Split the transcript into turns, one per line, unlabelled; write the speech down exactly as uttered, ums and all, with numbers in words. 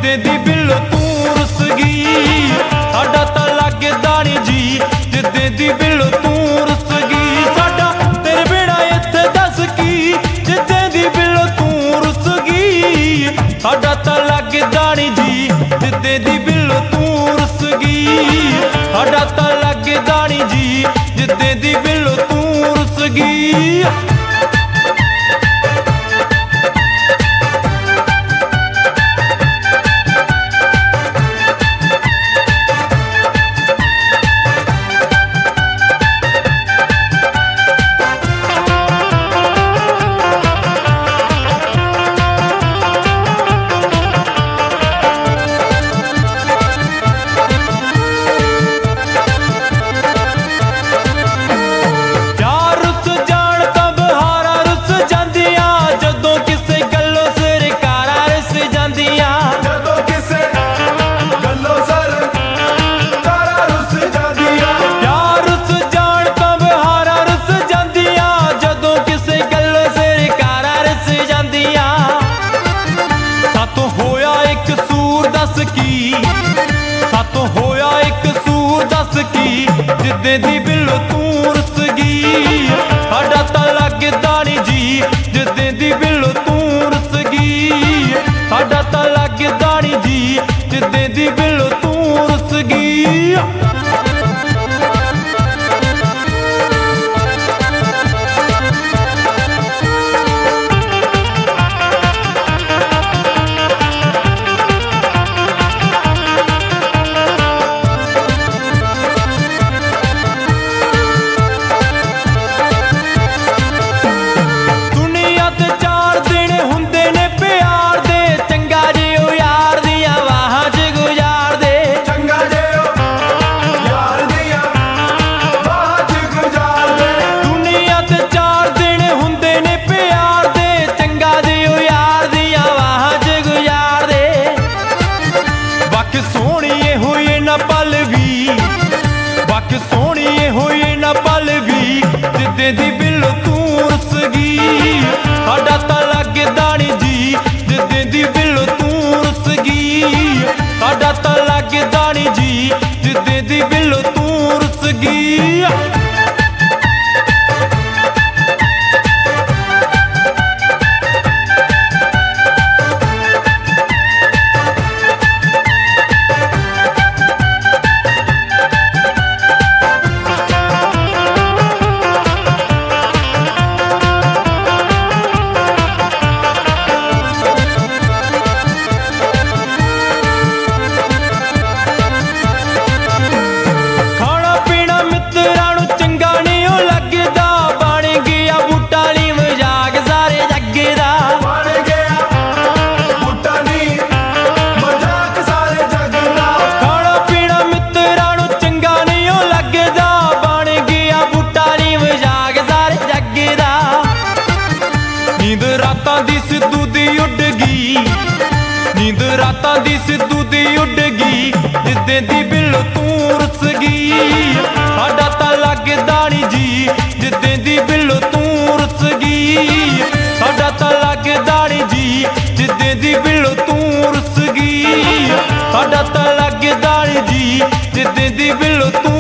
ਜਿੱਦੇ ਦੀ ਬਿੱਲੋ ਤੂੰ ਰੁੱਸ ਗਈ। ਸਾਡਾ ਤਾਂ ਲੱਗਦਾ ਨੀ ਜੀ ਜਿੱਦੇ ਦੀ ਬਿੱਲੋ ਤੂੰ ਰੁੱਸ ਗਈ। ਸਾਡਾ ਤੇਰੇ ਬਿਨਾ ਇੱਥੇ ਦੱਸ ਕੀ ਜਿੱਦੇ ਦੀ ਬਿੱਲੋ ਤੂੰ ਰੁੱਸ ਗਈ। ਸਾਡਾ ਤਾਂ ਲੱਗਦਾ ਨੀ ਜੀ ਜਿੱਦੇ ਦੀ ਬਿੱਲੋ ਤੂੰ ਰੁੱਸ ਗਈ। ਸਾਡਾ ਤਾਂ ਲੱਗਦਾ ਨੀ ਜੀ ਜਿੱਦੇ ਦੀ ਬਿੱਲੋ ਤੂੰ ਰੁੱਸ ਗਈ। ਸਾਤੋਂ ਹੋਇਆ ਇੱਕ ਕਸੂਰ ਦੱਸ ਕੀ ਜਿੱਦੇ ਦੀ ਬਿੱਲੋ ਤੂੰ ਰੁੱਸ ਗਈ। ਸਾਡਾ ਤਾਂ ਲੱਗਦਾ ਨੀ ਜੀ ਜਿੱਦੇ ਦੀ ਬਿੱਲੋ ਤੂੰ ਰੁੱਸ ਗਈ। ਸਾਡਾ ਤਾਂ ਲੱਗਦਾ ਨੀ ਜੀ ਜਿੱਦੇ ਦੀ ਬਿੱਲੋ ਤੂੰ ਰੁੱਸ ਗਈ। ਸੋਹਣੀਏ ਹੋਏ ਨਾ ਪਲ ਵੀ ਵਕ ਸੋਹਣੀਏ ਹੋਏ ਨਾ ਪਲ ਵੀ ਜਿੱਦੇ ਦੀ ਬਿੱਲੋ ਤੂੰ ਰੁੱਸ ਗਈ। ਸਾਡਾ ਤਾਂ ਲੱਗਦਾ ਨੀ ਜੀ ਜਿੱਦੇ ਦੀ ਬਿੱਲੋ ਤੂੰ ਰੁੱਸ ਗਈ। ਸਾਡਾ ਤਾਂ ਲੱਗਦਾ ਨੀ ਜੀ ਜਿੱਦੇ ਦੀ ਬਿੱਲੋ ਤੂੰ ਰੁੱਸ ਗਈ। ਨੀਂਦ ਰਾਤਾਂ ਦੀ ਸਿੱਧੂ ਦੀ ਉੱਡ ਗਈ। ਨੀਂਦ ਰਾਤਾਂ ਦੀ ਸਿੱਧੂ ਦੀ ਉੱਡ ਗਈ ਜਿੱਦੇ ਦੀ ਬਿੱਲੋ ਤੂੰ ਰੁੱਸ ਗਈ। ਸਾਡਾ ਤਾਂ ਲੱਗਦਾ ਨੀ ਜੀ ਜਿੱਦੇ ਦੀ ਬਿੱਲੋ ਤੂੰ ਰੁੱਸ ਗਈ। ਸਾਡਾ ਤਾਂ ਲੱਗਦਾ ਨੀ ਜੀ ਜਿੱਦੇ ਦੀ ਬਿੱਲੋ ਤੂੰ ਰੁੱਸ ਗਈ। ਸਾਡਾ ਤਾਂ ਲੱਗਦਾ ਨੀ ਜੀ ਜਿੱਦੇ ਦੀ ਬਿੱਲੋ ਤੂੰ